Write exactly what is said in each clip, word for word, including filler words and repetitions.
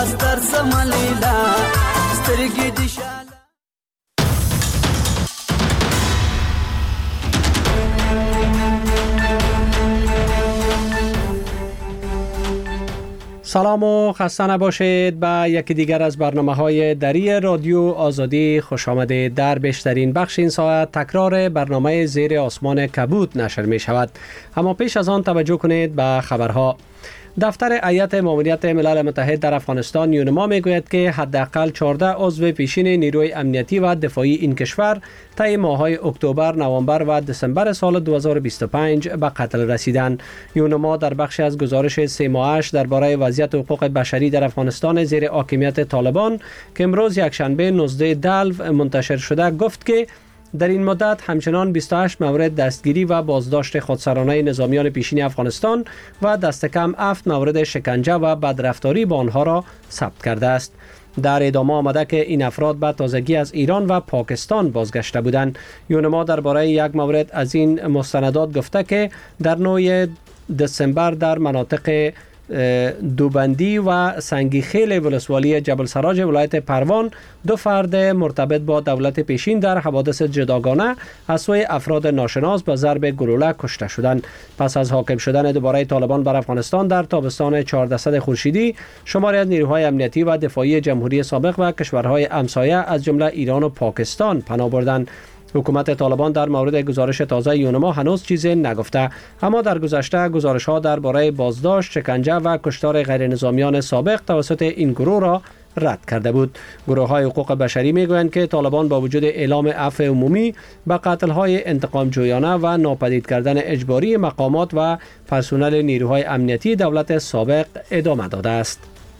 سلام و خسته نباشید به یکی دیگر از برنامه های دری رادیو آزادی خوش آمدید. در بیشترین بخش این ساعت تکرار برنامه زیر آسمان کبود نشر می شود، اما پیش از آن توجه کنید به خبرها. دفتر هیئت ماموریت ملل متحد در افغانستان یونما میگوید که حداقل چهارده عضو پیشین نیروی امنیتی و دفاعی این کشور طی ماه‌های اکتبر، نوامبر و دسامبر سال دو هزار و بیست و پنج به قتل رسیدند. یونما در بخشی از گزارش سه ماهش درباره وضعیت حقوق بشری در افغانستان زیر حاکمیت طالبان که امروز یکشنبه نوزده دلو منتشر شده گفت که در این مدت همچنان بیست و هشت مورد دستگیری و بازداشت خودسرانه نظامیان پیشین افغانستان و دست کم هفت مورد شکنجه و بدرفتاری با آنها را ثبت کرده است. در ادامه آمده که این افراد به تازگی از ایران و پاکستان بازگشته بودند. یونما درباره یک مورد از این مستندات گفته که در نه دسامبر در مناطق دوبندی و سنگی خیل ولسوالی جبل سراج ولایت پروان دو فرد مرتبط با دولت پیشین در حوادث جداگانه از سوی افراد ناشناس به ضرب گلوله کشته شدند. پس از حاکم شدن دوباره طالبان بر افغانستان در تابستان چهاردهصد خورشیدی، شماری از نیروهای امنیتی و دفاعی جمهوری سابق و کشورهای همسایه از جمله ایران و پاکستان پناه بردند. حکومت طالبان در مورد گزارش تازه یونما هنوز چیزی نگفته، اما در گذشته گزارش‌ها درباره بازداشت، شکنجه و کشتار غیرنظامیان سابق توسط این گروه را رد کرده بود. گروه‌های حقوق بشری می‌گویند که طالبان با وجود اعلام عفو عمومی به قتل‌های انتقام جویانه و ناپدید کردن اجباری مقامات و پرسنل نیروهای امنیتی دولت سابق ادامه داده است.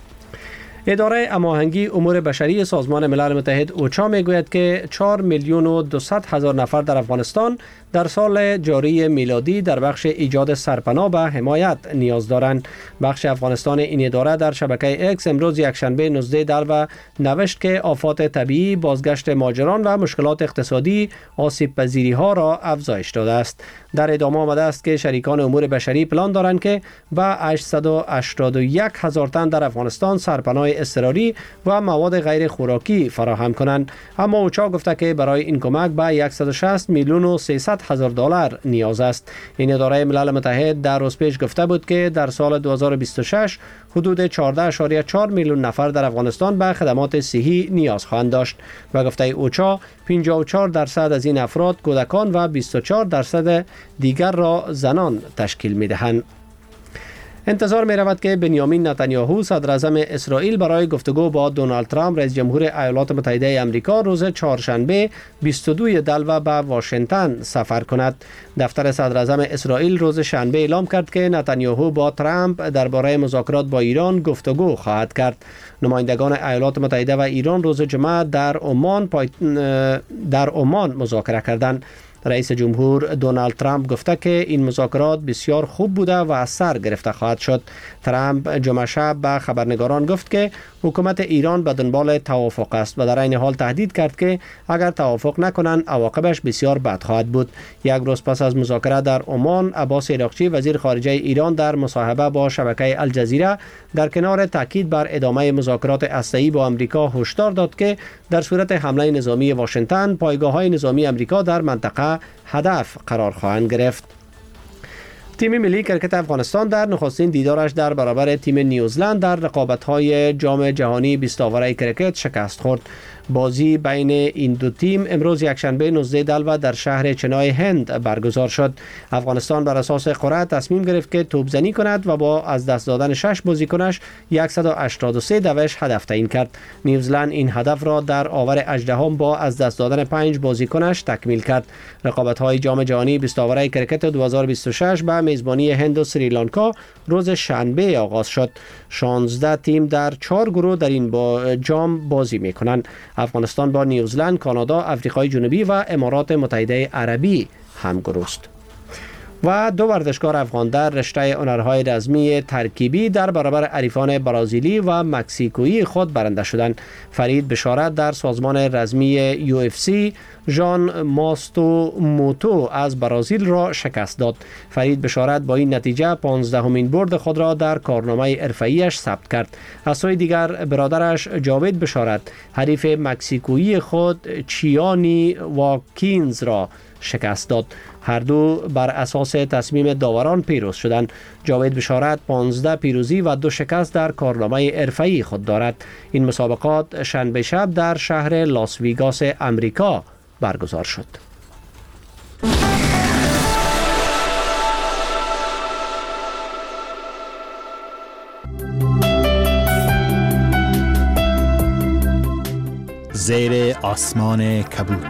اداره هماهنگی امور بشری سازمان ملل متحد اوچا میگوید که چهار میلیون و دویست هزار نفر در افغانستان در سال جاری میلادی در بخش ایجاد سرپناه به حمایت نیاز دارند. بخش افغانستان این اداره در شبکه اکس امروز یکشنبه نوزده دلو نوشت که آفات طبیعی، بازگشت مهاجران و مشکلات اقتصادی آسیب پذیری ها را افزایش داده است. در ادامه آمده است که شریکان امور بشری پلان دارند که به هشتصد و هشتاد و یک هزار تن در افغانستان سرپناه اضطراری و مواد غیر خوراکی فراهم کنند، اما اوچا گفته که برای این کمک به صد و شصت میلیون و سیصد هزار دلار نیاز است. این اداره ملل متحد در روز پیش گفته بود که در سال دو هزار و بیست و شش حدود چهارده اشاریه چهار میلیون نفر در افغانستان به خدمات صحی نیاز خواهند داشت و گفته اوچا پنجاه و چهار درصد از این افراد کودکان و بیست و چهار درصد دیگر را زنان تشکیل می‌دهند. انتظار می رود که بنیامین نتانیاهو صدر اعظم اسرائیل برای گفتگو با دونالد ترامپ رئیس جمهور ایالات متحده آمریکا روز چهارشنبه بیست و دو دلو به واشنگتن سفر کند. دفتر صدر اعظم اسرائیل روز شنبه اعلام کرد که نتانیاهو با ترامپ درباره مذاکرات با ایران گفتگو خواهد کرد. نمایندگان ایالات متحده و ایران روز جمعه در عمان پای... در عمان مذاکره کردند. رئیس جمهور دونالد ترامپ گفته که این مذاکرات بسیار خوب بوده و از سر گرفته خواهد شد. ترامپ جمعه شب به خبرنگاران گفت که حکومت ایران به دنبال توافق است و در این حال تهدید کرد که اگر توافق نکنند عواقبش بسیار بد خواهد بود. یک روز پس از مذاکره در عمان، عباس عراقچی وزیر خارجه ایران در مصاحبه با شبکه الجزیره در کنار تاکید بر ادامه مذاکرات هسته‌ای با آمریکا هشدار داد که در صورت حمله نظامی واشنگتن پایگاه‌های نظامی آمریکا در منطقه هدف قرار خواهند گرفت. تیم ملی کرکت افغانستان در نخستین دیدارش در برابر تیم نیوزلند در رقابت‌های جام جهانی بیست آوره کرکت شکست خورد. بازی بین این دو تیم امروز یکشنبه نوزده دلو در شهر چنای هند برگزار شد. افغانستان بر اساس قرعه تصمیم گرفت که توپزنی کند و با از دست دادن شش بازیکنش صد و هشتاد و سه دوش هدف تعیین کرد. نیوزلند این هدف را در آور هجدهم با از دست دادن پنج بازیکنش تکمیل کرد. رقابت‌های جام جهانی بیست آوره کرکت دو هزار و بیست و شش به میزبانی هند و سریلانکا روز شنبه آغاز شد. شانزده تیم در چهار گروه در این با جام بازی می‌کنند. افغانستان با نیوزلند، کانادا، آفریقای جنوبی و امارات متحده عربی همگروه است. و دو ورزشکار افغان در رشته هنرهای رزمی ترکیبی در برابر حریفان برازیلی و مکزیکویی خود برنده شدند. فرید بشارت در سازمان رزمی یو اف سی ژان ماستو موتو از برازیل را شکست داد. فرید بشارت با این نتیجه پانزدهمین برد خود را در کارنامه حرفه‌ایش ثبت کرد. از سوی دیگر برادرش جاوید بشارت حریف مکزیکویی خود چیانی واکینز را شکست داد. هر دو بر اساس تصمیم داوران پیروز شدند. جاوید بشارت پانزده پیروزی و دو شکست در کارنامه حرفه‌ای خود دارد. این مسابقات شنبه شب در شهر لاس ویگاس امریکا برگزار شد. زیر آسمان کبود.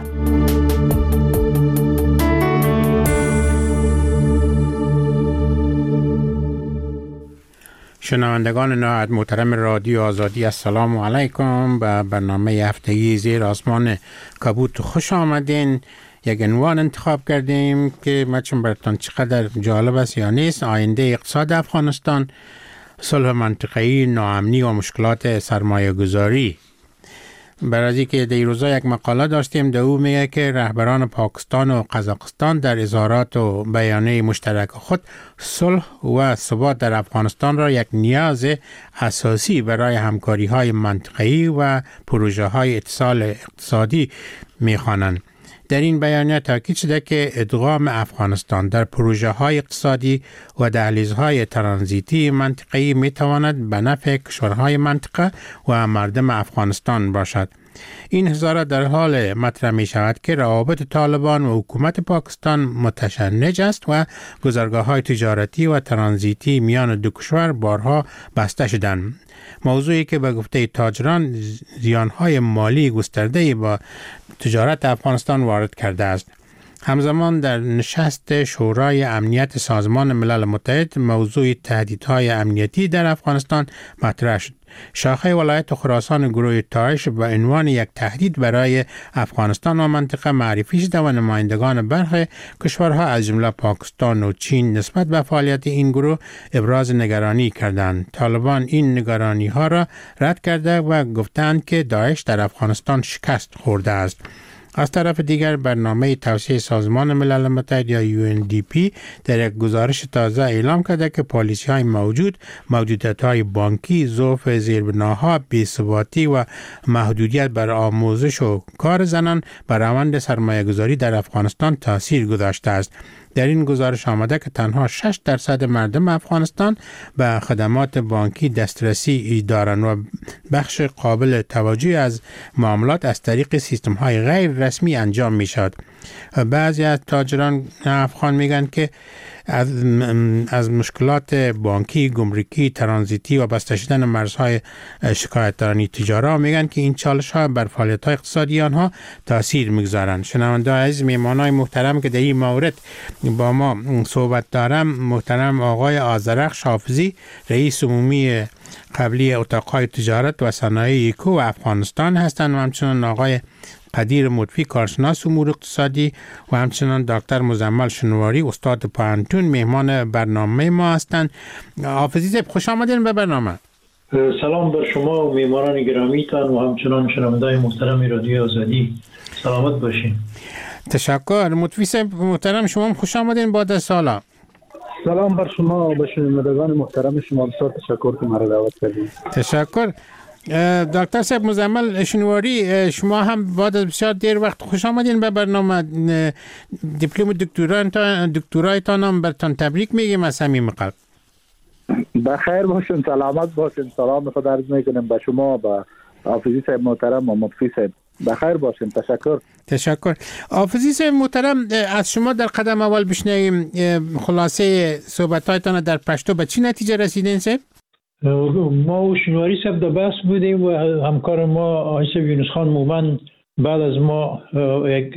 شنوندگان نهایت محترم رادیو آزادی، السلام علیکم. به برنامه هفتگی زیر آسمان کبود خوش آمدین. یک عنوان انتخاب کردیم که مچم براتون چقدر جالب است یا نیست: آینده اقتصاد افغانستان، صلح منطقه‌ای، ناامنی و مشکلات سرمایه گذاری. برای که در روزا یک مقاله داشتیم در او میگه که رهبران پاکستان و قزاقستان در اظهارات و بیانیه مشترک خود صلح و ثبات در افغانستان را یک نیاز اساسی برای همکاری های منطقه‌ای و پروژه های اتصال اقتصادی میخوانند. در این بیانیه تاکید شده که ادغام افغانستان در پروژه های اقتصادی و دهلیزهای ترانزیتی منطقه‌ای می تواند به نفع کشورهای منطقه و مردم افغانستان باشد. این اظهارات در حال مطرح می شود که روابط طالبان و حکومت پاکستان متشنج است و گذرگاه های تجارتی و ترانزیتی میان دو کشور بارها بسته شدند. موضوعی که به گفته تاجران زیانهای مالی گسترده‌ای با تجارت افغانستان وارد کرده است. همزمان در نشست شورای امنیت سازمان ملل متحد موضوع تهدیدهای امنیتی در افغانستان مطرح شد. شاخه ولایت خراسان گروه داعش به عنوان یک تهدید برای افغانستان و منطقه معرفی شده و نمایندگان برخی کشورها از جمله پاکستان و چین نسبت به فعالیت این گروه ابراز نگرانی کردند. طالبان این نگرانی ها را رد کرده و گفتند که داعش در افغانستان شکست خورده است. از طرف دیگر برنامه توسعه سازمان ملل متحد یا یو ان دی پی در یک گزارش تازه اعلام کرده که پالیسی های موجود، موجودیت های بانکی، ضعف زیربناها، بی‌ثباتی و محدودیت بر آموزش و کار زنان بر روند سرمایه گذاری در افغانستان تاثیر گذاشته است. در این گزارش آمده که تنها شش درصد مردم افغانستان به خدمات بانکی دسترسی دارند و بخش قابل توجهی از معاملات از طریق سیستم های غیر رسمی انجام می شود. بعضی از تاجران افغان میگن که از, از مشکلات بانکی، گمرکی، ترانزیتی و بسته شدن مرزهای شکایترانی تجارت میگن که این چالش ها بر فعالیت های اقتصادی آنها تاثیر میگذارند. شنونده عزیز، میهمانای محترم که در این مورد با ما صحبت دارم، محترم آقای آذرخش حافظی، رئیس عمومی قبلی اتاقهای تجارت و صنایع ایکو و افغانستان هستند و همچنان آقای قدیر مطفی، کارشناس امور اقتصادی و همچنان دکتر مزمل شنواری، استاد پوهنتون مهمان برنامه ما هستند. حافظی صاحب، خوش آمدین به برنامه. سلام بر شما و میهمانان گرامیتان و همچنان شنونده‌های محترم رادیو آزادی. سلامت باشین. تشکر. مطفی صاحب محترم، شما خوش آمدین بعد از سالا. سلام بر شما و شنوندگان محترم شما. بسیار تشکر که مرا دعوت کردید. تشکر. دکتر صاحب مزمل شنواری، شما هم بعد از بسیار دیر وقت خوش آمدین به برنامه. دیپلم دکترایتان هم برتان تبریک میگیم از صمیم قلب. بخیر باشین، سلامت باشین. سلام خود عرض میکنم به شما، به حافظی صاحب محترم و مطفی صاحب. بخیر باشین. تشکر. تشکر. حافظی صاحب محترم، از شما در قدم اول بشنویم خلاصه صحبتایتان در پشتو به چی نتیجه رسیدین صاحب؟ ما و شنواری صاحب در بحث بودیم و همکار ما آقای صاحب یونس خان مومند بعد از ما یک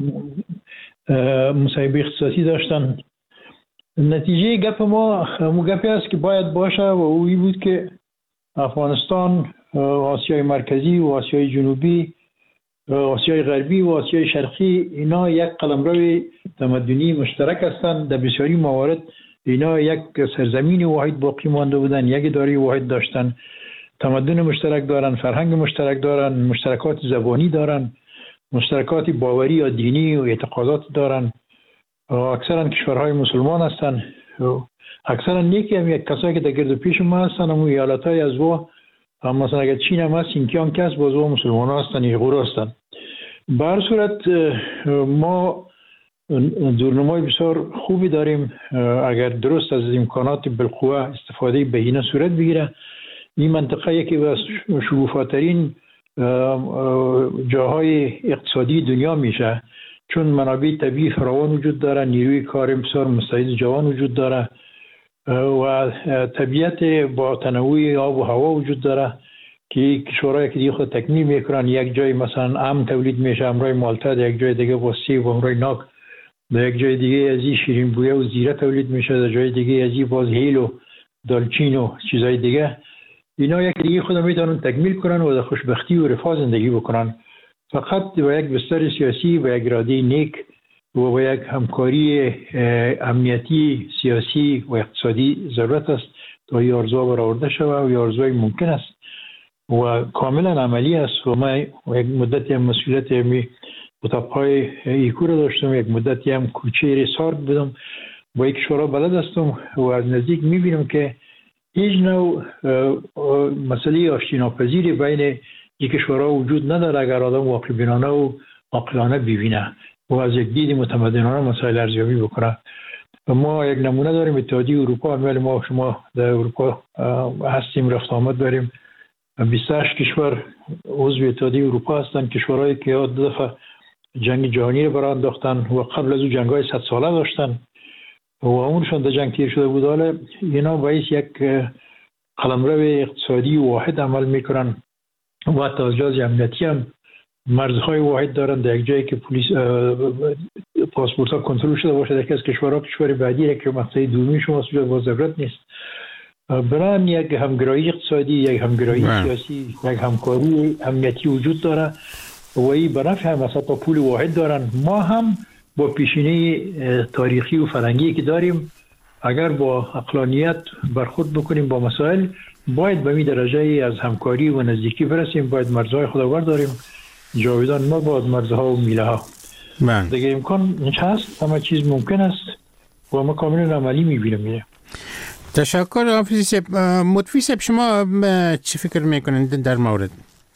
مصاحبه اختصاصی داشتن. نتیجه گپ ما مو گپی است که باید باشه و اوی بود که افغانستان، آسیای مرکزی و آسیای جنوبی آسیای غربی و آسیای شرقی اینا یک قلمرو تمدنی مشترک هستند. در بسیاری موارد اینا یک سرزمین واحد باقی مانده بودن، یک اداره واحد داشتن، تمدن مشترک دارن، فرهنگ مشترک دارن، مشترکات زبانی دارن، مشترکات باوری یا دینی و اعتقادات دارن. اکثرا کشورهای مسلمان هستن. اکثرا نیکی هم یک کسایی که در گرد پیش ما هستن همون ایالتهای از وا، مثلا اگر چین هم هست این که هم کس باز وا مسلمان ها هستن، ایغور هستن. به هر صورت ما دورنمای بسیار خوبی داریم. اگر درست از امکانات بالقوه استفاده بهینه صورت بگیره، این منطقه یکی از شگوفاترین جاهای اقتصادی دنیا میشه، چون منابع طبیعی فراوان وجود داره، نیروی کار بسیار مستعد جوان وجود داره و طبیعت با تنوع آب و هوا وجود داره که کشورهای که دیگه خود تکمیل میکنن. یک جای مثلا ام تولید میشه، امرای مالتا، در یک جای دیگه با سیب و امرای ناک، در یک جای دیگه ازی شیرین بویه و زیره تولید میشه، در جای دیگه ازی باز هیل و دالچین و چیزای دیگه. اینا یک دیگه خود میتونن تکمیل کنن و در خوشبختی و رفاه زندگی بکنن. فقط با یک بستر سیاسی و یک اراده نیک و با یک همکاری امنیتی، سیاسی و اقتصادی ضرورت است تا این آرزوها برآورده شود و این آرزوهای ممکن است و کاملا عملی است. و ما یک مدتی هم مسئولیت می اتاقهای ایکو رو داشتم، یک مدتی هم کوچه سارد بودم، با یک کشورها بلد هستم و از نزدیک میبینم که هیچ نوع مسئله آشتی ناپذیری بین یک کشورها وجود نداره اگر آدم واقع بینانه و عاقلانه ببینه و از یک دید متمدنانه مسائل ارزیابی بکنه. ما یک نمونه داریم، اتحادیه اروپا، ولی ما شما در اروپا هستیم، رفت آمد داریم. بیست و هشت کشور عضو اتحادیه اروپا هستند، کشورهایی که دو دفعه جنگ جهانی رو برای انداختن و قبل از اون جنگ‌های صد ساله داشتن و اونشون در جنگ تیر شده بود. حالا اینا باعث یک قلمرو اقتصادی واحد عمل میکنن و حتی از لحاظ امنیتی هم مرزهای واحد دارن. در یک جایی که پلیس پاسپورت ها کنترل شده باشه، یکی از کشورها کشور بعدی که مقطع دومی شما با ضرورت نیست. برای یک همگرایی اقتصادی، یک همگرایی سیاسی، یک همکاری امنیتی وجود داره و این برای هم مثلا تا پول واحد دارن. ما هم با پیشینه تاریخی و فرهنگی که داریم اگر با عقلانیت برخورد بکنیم با مسائل، باید به این درجه از همکاری و نزدیکی برسیم. باید مرزهای خودآور داریم، جاویدان ما باید مرزها و میله ها. دیگه امکان هست، همه چیز ممکن است و ما کاملا عملی میبینیم. تشکر حافظی صاحب. مطفی صاحب شما چی فکر میکنید در مورد؟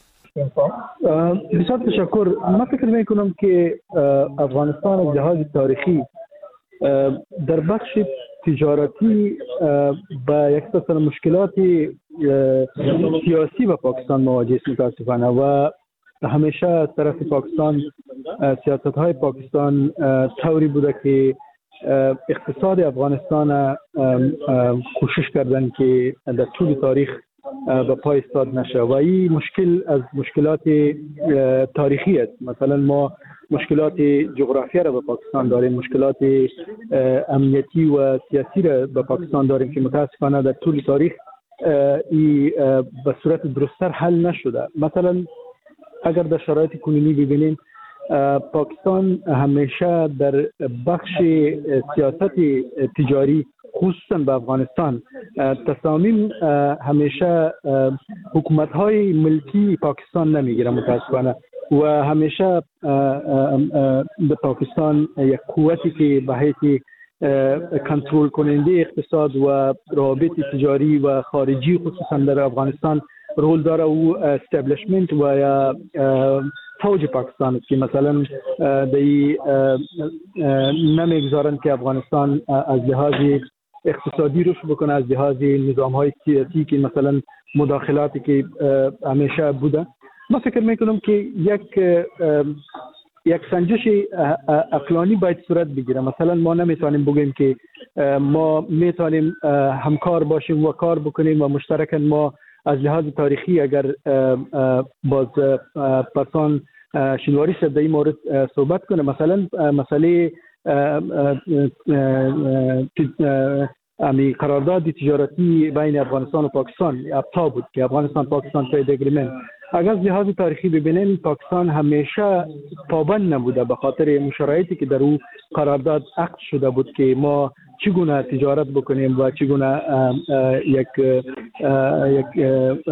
بسیار تشکر. من فکر میکنم که افغانستان از لحاظ تاریخی در بخش تجارتی با یک سلسله مشکلات سیاسی با پاکستان مواجه است متاسفانه و همیشه از طرف پاکستان سیاست های پاکستان طوری بوده که اقتصاد افغانستان کوشش کردن که در طول تاریخ به پای ایستاد نشه و این مشکل از مشکلات تاریخی است. مثلا ما مشکلات جغرافیا را به پاکستان داریم، مشکلات امنیتی و سیاسی را به پاکستان داریم که متاسفانه در طول تاریخ این به صورت درست‌تر حل نشده. مثلا اگر در شرایط کنونی ببینیم، پاکستان همیشه در بخش سیاست تجاری خصوصا به افغانستان تصامیم همیشه حکومت‌های ملکی پاکستان نمیگیره متاسفانه و همیشه به پاکستان یک قوتی که به حیث کنترل کننده اقتصاد و روابط تجاری و خارجی خصوصا در افغانستان رول داره و استابلیشمنت و یا فوج پاکستان است که مثلا دی نمیگذارن که افغانستان از لحاظ اقتصادی رشد بکنه، از لحاظ نظام‌های سیاسی که مثلا مداخلاتی که همیشه بوده. من فکر میکنم که یک یک سنجش عقلانی باید صورت بگیره. مثلا ما نمیتونیم بگیم که ما میتونیم همکار باشیم و کار بکنیم و مشترکاً ما از لحاظ تاریخی اگر باز پرسان شنواری صاحب در این مورد صحبت کنه، مثلا مسئله امی قرارداد تجارتی بین افغانستان و پاکستان ابتا بود که افغانستان پاکستان ترید اگریمنت اگر از لحاظ تاریخی ببینیم پاکستان همیشه پابند نبوده به خاطر شرایطی که در او قرارداد عقد شده بود که ما چگونه تجارت بکنیم و چگونه یک یک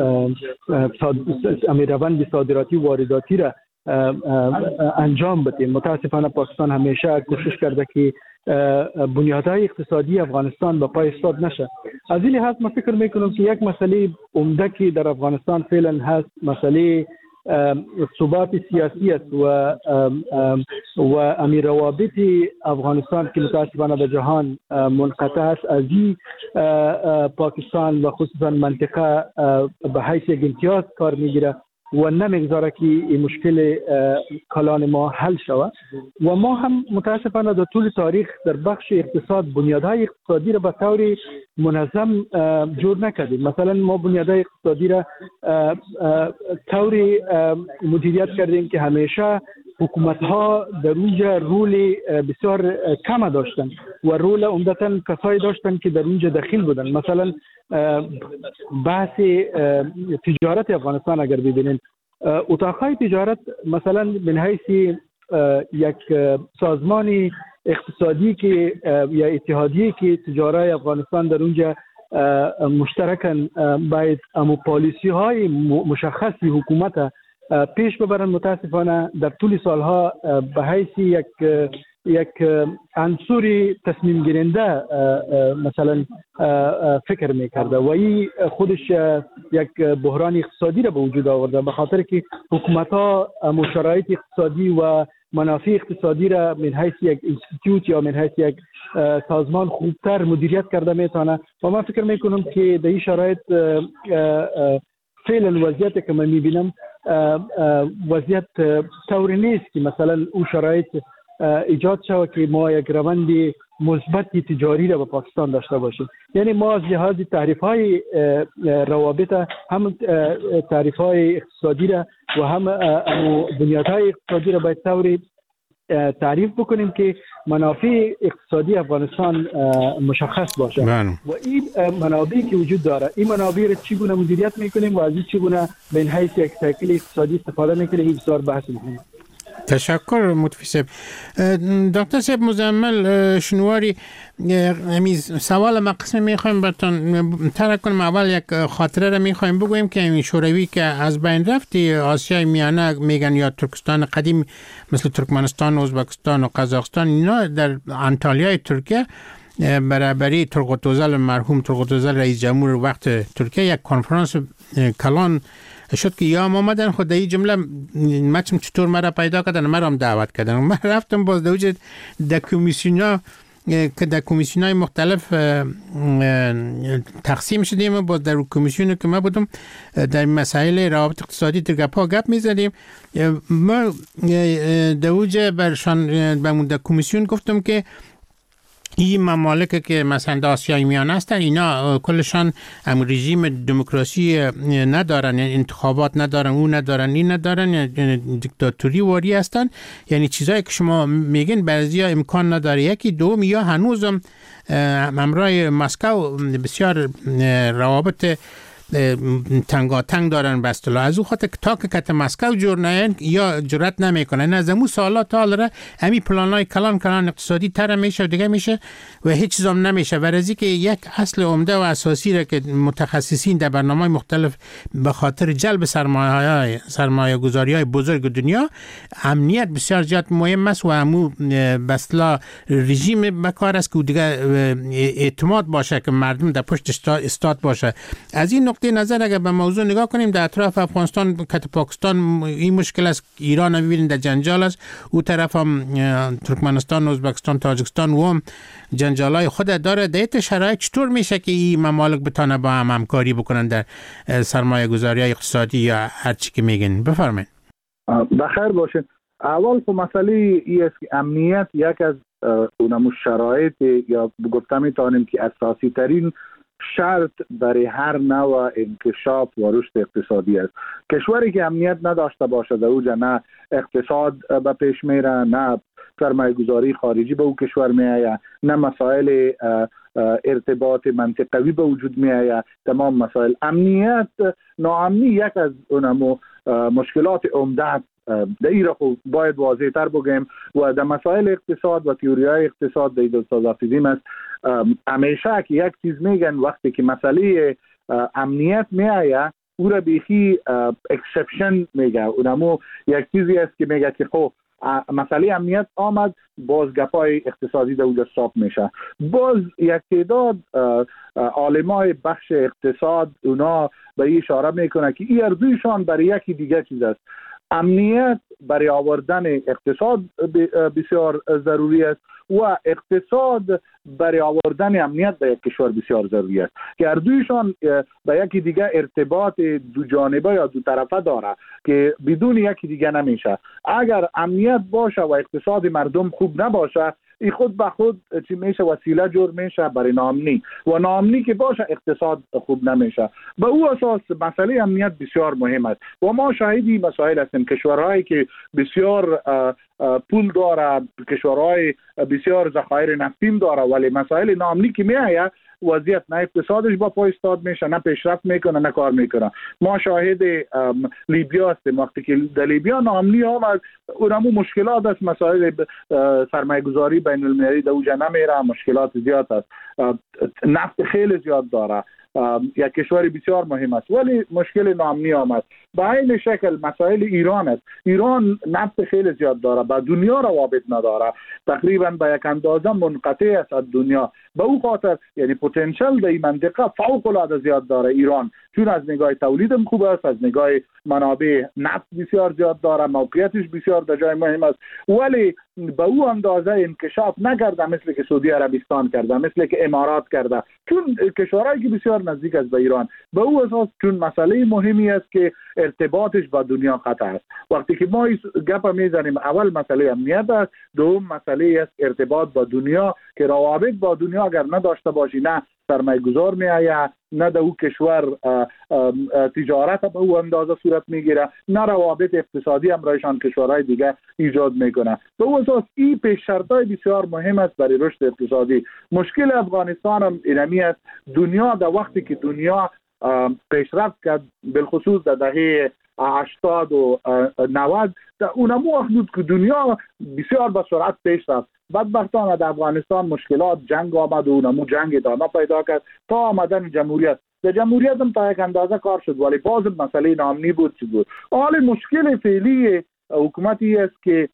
روند صادراتی و وارداتی را انجام بدیم. متاسفانه پاکستان همیشه کوشش کرده که بنیادهای اقتصادی افغانستان به پای استاد نشه. از این لحاظ من فکر میکنم که یک مسئله عمده که در افغانستان فعلا هست مسئله ثبات سیاسی است و و امیر روابط افغانستان که متاسفانه به جهان منقطع است. از این پاکستان و خصوصا منطقه به حیث یک امتیاز کار میگیره و نمیگذاره که این مشکل کلان ما حل شود و ما هم متاسفانه در طول تاریخ در بخش اقتصاد بنیادهای اقتصادی را به طور منظم جور نکردیم. مثلا ما بنیادهای اقتصادی را طوری مدیریت کردیم که همیشه حکومت ها در اونجا رول بسیار کم داشتن و رول عمدتاً کسایی داشتن که در اونجا دخیل بودن. مثلا بحث تجارت افغانستان اگر ببینید اتاقهای تجارت مثلا من حیث یک سازمان اقتصادی که یا اتحادیه که تجارت افغانستان در اونجا مشترکاً باید امو پالیسی های مشخصی حکومت پیش ببرن. متاسفانه در طول سالها به حیث یک یک عنصر تصمیم گیرنده مثلا فکر میکرده و این خودش یک بحران اقتصادی را به وجود آورده به خاطر که حکومت ها شرایط اقتصادی و منافع اقتصادی را من حیث یک انستیتوت یا من حیث یک سازمان خوبتر مدیریت کرده میتونه و من فکر میکنم که در این شرایط فعلا وضعیت که من میبینم وضعیت طوری نیست که مثلا اون شرایط ایجاد شود که ما یک روند مثبت تجاری را به پاکستان داشته باشیم. یعنی ما از لحاظ تعریف های روابط هم تعریف های اقتصادی را و هم بنیادهای اقتصادی را باید طوری تعریف بکنیم که منافع اقتصادی افغانستان مشخص باشه بله. و این منابعی که وجود داره این منابع را چگونه مدیریت میکنیم و از این چگونه به این حیث یک سایکل اقتصادی استفاده میکنیم این بسیار بحث مهمه. تشکر متفی صاحب. دکتر صاحب مزمل شنواری امیز سوال مقصد میخوایم براتون ترک کنیم. اول یک خاطره را میخوایم بگویم که این شوروی که از بین رفتی آسیای میانه میگن یا ترکستان قدیم مثل ترکمنستان، ازبکستان و قزاقستان اینا در انطالیای ترکیه برابری ترقوتوزل مرحوم ترقوتوزل رئیس جمهور وقت ترکیه یک کنفرانس کلان شد که یا آمدن خود این جمله مچم چطور مرا پیدا کردن مرا هم دعوت کردن من رفتم باز دوجه در کمیسیونا که در کمیسیونای مختلف تقسیم شدیم باز در کمیسیونی که ما بودم در مسائل روابط اقتصادی در گپا گپ میزدیم. ما دوجه برشان در کمیسیون گفتم که این ممالک که مثلا آسیای میانه هستن اینا کلشان هم رژیم دموکراسی ندارن، یعنی انتخابات ندارن، اون ندارن، این ندارن، یعنی دیکتاتوری واری هستن. یعنی چیزایی که شما میگین بعضیا امکان نداره. یکی دوم یا هنوزم همراه مسکو بسیار روابط تنگاتنگ دارن به اصطلاح. از او خاطر تا که کت مسکو جور نه یا جرأت نمیکنن از امو سالات حال امی پلانای کلان کلان اقتصادی تر میشه و دیگه میشه و هیچ چیزام نمیشه. ورزی که یک اصل عمده و اساسی را که متخصصین در برنامه‌های مختلف به خاطر جلب سرمایه‌های سرمایه گذاری‌های بزرگ دنیا امنیت بسیار زیاد مهم است و امو به اصطلاح رژیم بکار است که دیگه اعتماد باشه که مردم در پشت استاد باشه. از این نقطه نظر اگر به موضوع نگاه کنیم در اطراف افغانستان که پاکستان این مشکل است، ایران هم ببینید در جنجال است، او طرف هم ترکمنستان، ازبکستان، تاجیکستان و هم جنجالای خود داره. در این شرایط چطور میشه که این ممالک بتونه با هم همکاری بکنن در سرمایه گذاری اقتصادی یا هر چی که میگن؟ بفرمایید. بخیر باشین. اول خب مسئله ای است که امنیت یک از اونم شرایط یا گفتم میتونیم که اساسی ترین شرط برای هر نوع انکشاف و رشد اقتصادی است. کشوری که امنیت نداشته باشه در اوجه نه اقتصاد به پیش میره، نه سرمایه گذاری خارجی به او کشور میآید، نه مسائل ارتباط منطقوی به وجود میآید. تمام مسائل امنیت ناامنی یک از اونمو مشکلات عمده در این را باید واضح تر بگیم و در مسائل اقتصاد و تئوری های اقتصاد در استاد حافظی است. همیشه که یک چیز میگن وقتی که مسئله امنیت میآید او را بیخی اکسپشن میگه، اونمو یک چیزی است که میگه که خب مسئله امنیت آمد باز گپای اقتصادی در اونجا استاپ میشه. باز یک تعداد عالمای بخش اقتصاد اونا به این اشاره میکنه که این ارزویشان برای یکی دیگه چیز است. امنیت برای آوردن اقتصاد بسیار ضروری است و اقتصاد برای آوردن امنیت به یک کشور بسیار ضروری است که هر دویشان به یکی دیگه ارتباط دو جانبه یا دو طرفه داره که بدون یکی دیگه نمیشه. اگر امنیت باشه و اقتصاد مردم خوب نباشه این خود به خود چی میشه وسیله جور میشه برای ناامنی و ناامنی که باشه اقتصاد خوب نمیشه. به او اساس مسئله امنیت بسیار مهم است و ما شاهدی مسائل هستیم. کشورهایی که بسیار پول داره، کشورهای بسیار ذخایر نفتیم داره، ولی مسائل ناامنی که میآید وضعیت نه اقتصادش با پای استاد میشه، نه پیشرفت میکنه، نه کار میکنه. ما شاهد لیبیا هستیم. وقتی که در لیبیا ناامنی آمد اونمو مشکلات است، مسائل سرمایه گذاری بین المللی در اوجه نمیره، مشکلات زیاد است، نفت خیلی زیاد داره، یک کشور بسیار مهم است ولی مشکل ناامنی آمد. به این شکل مسائل ایران است. ایران نفت خیلی زیاد داره، با دنیا روابط نداره، تقریبا به یک اندازه منقطع است از دنیا. به او خاطر یعنی پتانسیل در این منطقه فوق العاده زیاد داره ایران، چون از نگاه تولیدم خوب است، از نگاه منابع نفت بسیار زیاد داره، موقعیتش بسیار در جای مهم است، ولی به او اندازه انکشاف نکرده مثل که سعودی عربستان کرده، مثل که امارات کرده، چون کشورهایی که بسیار نزدیک است به ایران. به او اساس چون مسئله مهمی است که ارتباطش با دنیا قطع است. وقتی که ما گپ میزنیم اول مسئله امنیت است، دوم مسئله است ارتباط با دنیا که روابط با دنیا اگر نداشته باشی نه سرمایه گذار می آید، نه در او کشور اه اه اه تجارت به او اندازه صورت میگیره، نه روابط اقتصادی همراهشان کشورهای دیگه ایجاد میکنه. به او اساس این پیش شرطای بسیار مهم است برای رشد اقتصادی. مشکل افغانستان هم اینمی است. دنیا در وقتی که دنیا پیشرفت کرد بالخصوص در دهه هشتاد و نود در اونمو حدود که دنیا بسیار با سرعت پیش رفت. بدبختانه در افغانستان مشکلات جنگ آمد و اونمو جنگ ادامه پیدا کرد تا آمدن جمهوریت. در جمهوریت هم تا یک اندازه کار شد ولی باز مسئله ناامنی بود چی بود. حال مشکل فعلی حکومتی است که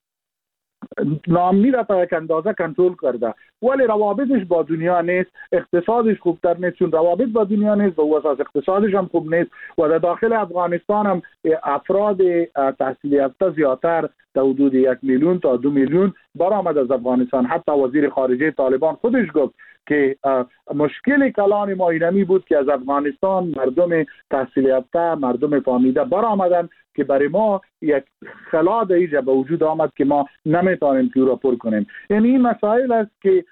ناامنی را تا یک اندازه کنترل کرده ولی روابطش با دنیا نیست، اقتصادش خوبتر نیست. چون روابط با دنیا نیست و اساس اقتصادش هم خوب نیست و در داخل افغانستان هم افراد تحصیل یافته زیادتر در حدود یک میلیون تا دو میلیون برآمد از افغانستان. حتی وزیر خارجه طالبان خودش گفت که مشکل کلان ما اینمی بود که از افغانستان مردم تحصیل یافته، مردم فهمیده برآمدن که برای ما یک خلا در اینجا به وجود آمد که ما نمیتونیم که او را پر کنیم. یعنی این مسائل است که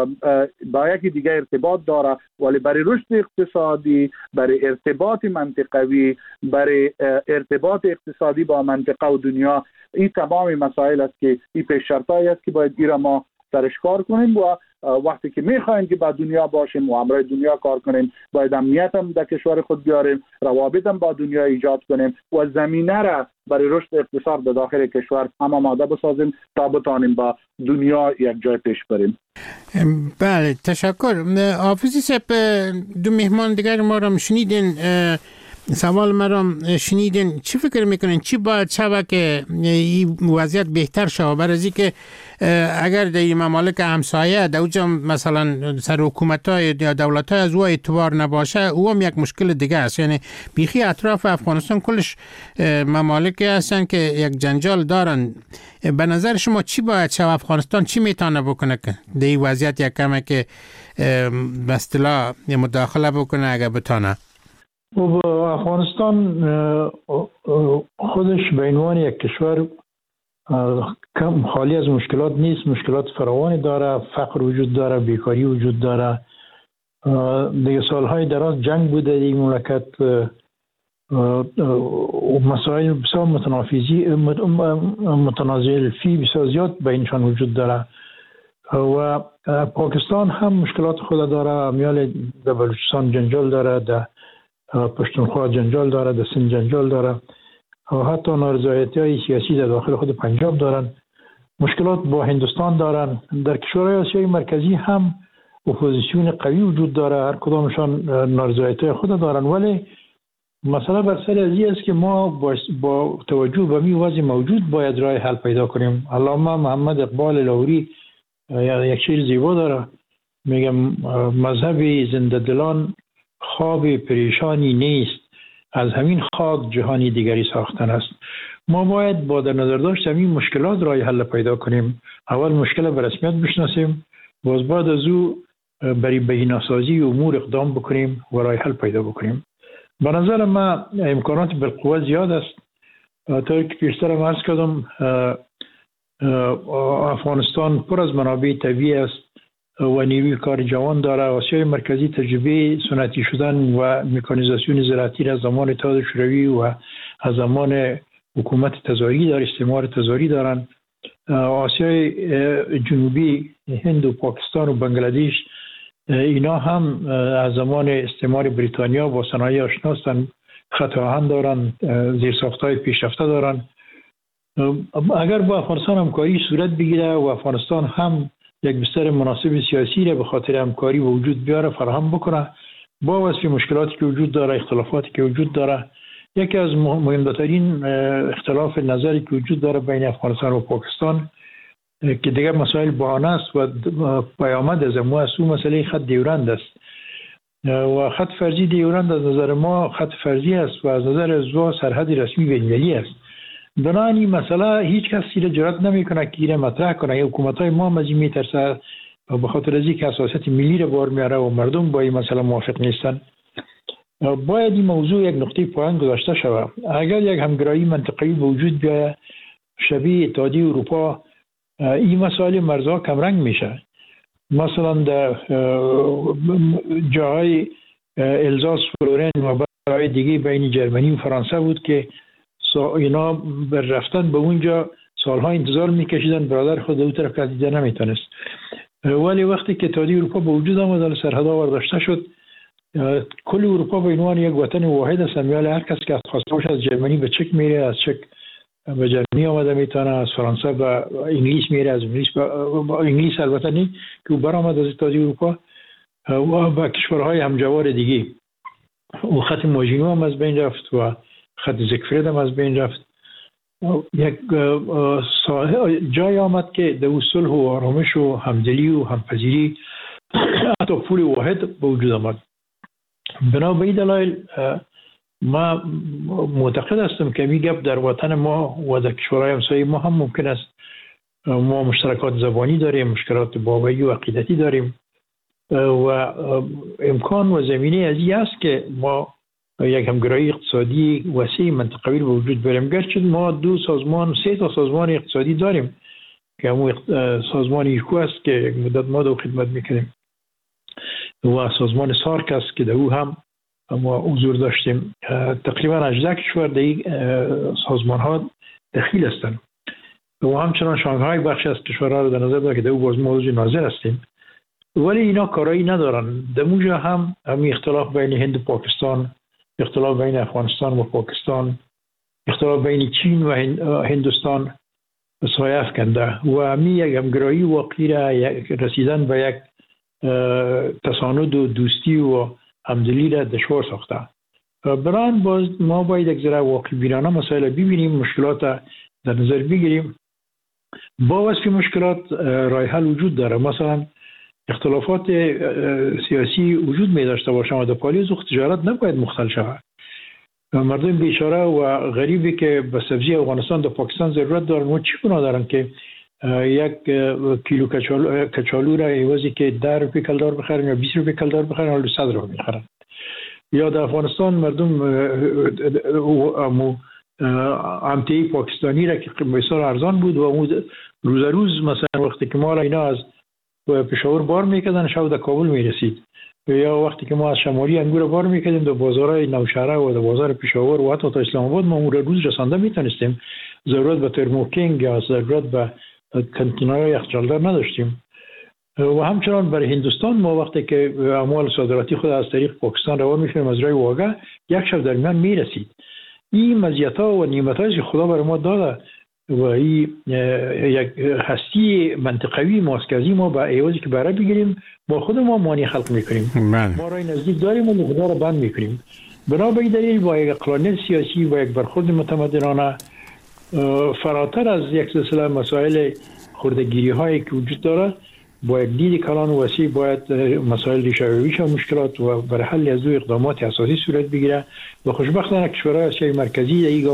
با یکی دیگه ارتباط داره ولی برای رشد اقتصادی، برای ارتباط منطقوی، برای ارتباط اقتصادی با منطقه و دنیا این تمام مسائل است که این پیش شرطایی است که باید ایرا ما سرش کار کنیم و وقتی که میخوایم که با دنیا باشیم و همراه دنیا کار کنیم باید امنیت هم در کشور خود بیاریم، روابط هم با دنیا ایجاد کنیم و زمینه را برای رشد اقتصاد در داخل کشور هم آماده بسازیم تا بتانیم با دنیا یک جای پیش بریم. بله تشکر. حافظی صاحب دو مهمان دیگر ما را شنیدین، سوال مرا شنیدین، چی فکر میکنین چی باید شود که این وضعیت بهتر شود برای از اینکه اگر در این ممالک همسایه در اوجا مثلا سر حکومت‌های یا دولت‌های از او اعتبار نباشه او هم یک مشکل دیگه است. یعنی بیخی اطراف افغانستان کلش ممالکی هستن که یک جنجال دارن. به نظر شما چی باید شود؟ افغانستان چی میتونه بکنه که در این وضعیت یک کمه که به اصطلاح مداخله بکنه اگر بتونه؟ و افغانستان خودش به عنوان یک کشور کم خالی از مشکلات نیست، مشکلات فراوانی داره، فقر وجود داره، بیکاری وجود داره. دیگه سالهای دراز جنگ بوده این مملکت، مسائل بسیار متنافیزی متنازع فی بسیار زیاد بینشان وجود داره و پاکستان هم مشکلات خود داره. میال در بلوچستان جنجال داره، در پشتونخوا جنجال داره، در سند جنجال داره. و حتی نارضایتی‌های سیاسی در داخل خود پنجاب دارن، مشکلات با هندوستان دارن. در کشورهای آسیای مرکزی هم اپوزیسیون قوی وجود داره، هر کدامشان نارضایتی‌های خود دارن، ولی مسئله بر سر از این است که ما با, با توجه به می وضع موجود باید راه حل پیدا کنیم. علامه محمد اقبال لاهوری یک شعر زیبا داره، میگم مذهب زنده دلان خواب پریشانی نیست، از همین خاک جهانی دیگری ساختن است. ما باید با در نظر داشت همین مشکلات راه حل پیدا کنیم. اول مشکل به رسمیت بشناسیم، باز بعد از او برای بهینه‌سازی امور اقدام بکنیم و راه حل پیدا بکنیم. به نظر من امکانات بالقوه زیاد است. تا که پیشتر هم عرض کردم افغانستان پر از منابع طبیعی است و نیروی کار جوان داره. آسیای مرکزی تجربه سنتی شدن و مکانیزاسیون زراعتی را از زمان اتحاد شوروی و از زمان حکومت تزاری داره، استعمار تزاری دارن. آسیای جنوبی، هند و پاکستان و بنگلادیش، اینا هم از زمان استعمار بریتانیا با صنایع آشنا هستند، خط آهن دارن، زیرساخت‌های پیشرفته دارن. اگر با افغانستان همکاری صورت بگیره و افغانستان هم یک بستر مناسب سیاسی را به خاطر همکاری و وجود بیاره، فراهم بکنه، با وصف مشکلاتی که وجود داره، اختلافاتی که وجود داره، یکی از مهمترین اختلاف نظری که وجود داره بین افغانستان و پاکستان که دیگر مسائل بهانه است و پیامد از ما است، اون مسئله خط دیورند است و خط فرضی دیورند از نظر ما خط فرضی است و از نظر زوا سرحد رسمی بین‌المللی است. بنابراین این مسئله هیچ کسی را جرأت نمیکنه که اینو مطرح کنه. حکومت‌های ما از این میترسه به خاطر از اینکه حساسیت ملی را بار میاره و مردم با این مسئله موافق نیستن. باید این موضوع یک نقطه پایان گذاشته شود. اگر یک همگرایی منطقه‌ای به وجود بیاید شبیه اتحادیه اروپا، این مسائل مرزها کمرنگ میشه. مثلا در جاهای الزاس، فلورن و جاهای دیگه بین جرمنی و فرانسه بود که اینا بر رفتن به اونجا سالها انتظار میکشیدن، برادر خود اون طرف دیده نمیتونست. ولی وقتی که اتحادیه اروپا به وجود آمد، سرحدها برداشته شد، کل اروپا به عنوان یک وطن واحد است. میال هر کس که خواسته باشه از جرمنی به چک میره، از چک به جرمنی آمده میتونه، از فرانسه به انگلیس میره، از انگلیس به انگلیس البته نه که برآمد از اتحادیه اروپا و به کشورهای همجوار دیگه. و خط ماژینو هم از بین رفت و خط زیگفرید هم از بین رفت. یک جای آمد که در صلح و آرامش و همدلی و همپذیری حتی پول واحد به وجود آمد. بنا به این دلایل ما معتقد هستم که می گپ در وطن ما و در کشورهای همسایه ما هم ممکن است. ما مشترکات زبانی داریم، مشکلات باوری و عقیدتی داریم و امکان و زمینه از این است که ما یک همگرایی اقتصادی وسیع منطقوی به وجود بیاریم. گرچه ما دو سازمان، سه تا سازمان اقتصادی داریم که همون سازمان ایکو است که یک مدت ما دو خدمت میکنیم و سازمان سارک است که در او هم ما حضور داشتیم. تقریبا هجده کشور در این سازمان ها دخیل هستند و همچنان شانگهای بخش از کشورها رو در نظر داریم که در او باز ما عضو ناظر هستیم. ولی اینا کارایی ندارن. در اونجا هم همین اختلاف بین هند و پاکستان، اختلاف بین افغانستان و پاکستان، اختلاف بین چین و هندوستان سایه افکنده و همین یک همگرایی واقعی را رسیدن به یک تساند و دوستی و همدلی را دشوار ساخته. بران باز ما باید یک ذره واقع بینانه مسائل ببینیم، مشکلات در نظر بگیریم. با وصف مشکلات راه حل وجود داره. مثلا اختلافات سیاسی وجود می داشته باشه و در پالیز و تجارت نباید مختل شود. مردم بیچاره و غریبی که به سبزی افغانستان در پاکستان ضرورت دارن و چی گناه دارن که یک کیلو کچالو, کچالو را عوضی که ده روپی کلدار بخرن یا بیست روپی کلدار بخرن حالا صد روپی میخرن. یا در افغانستان مردم امتی پاکستانی را که بسیار ارزان بود و روز روز مثلا وقتی که ما اینا از پشاور بار میکردن شب در کابل میرسید، یا وقتی که ما از شمالی انگور بار میکردیم در بازارهای نوشهره و در بازار پشاور و حتی تا اسلام آباد ما اون روز رسانده میتونستیم. ضرورت به ترموکینگ یا ضرورت به کانتینرهای یخچالدار نداشتیم. و همچنان برای هندوستان ما وقتی که اموال صادراتی خود از طریق پاکستان روان میشیم از راه واگه یک شب در میان میرسید. این مزیت‌ها و نعمت‌هایی که خدا بر ما داده و این یک هستی منطقوی ماست که از این ما به عوضی که بره بگیریم با خود ما مانع خلق میکنیم. ما رای نزدیک داریم و خدا را بند میکنیم. بنا به این دلیل با یک اقلانیت سیاسی و یک برخورد متمدنانه فراتر از یک سلسله مسائل خردگیری هایی که وجود داره با یک دید کلان و وسیع باید مسائل ریشه و مشکلات و برای حل از دو اقدامات اساسی صورت بگیره و خوشبختانه کشورهای آسیای مرکزی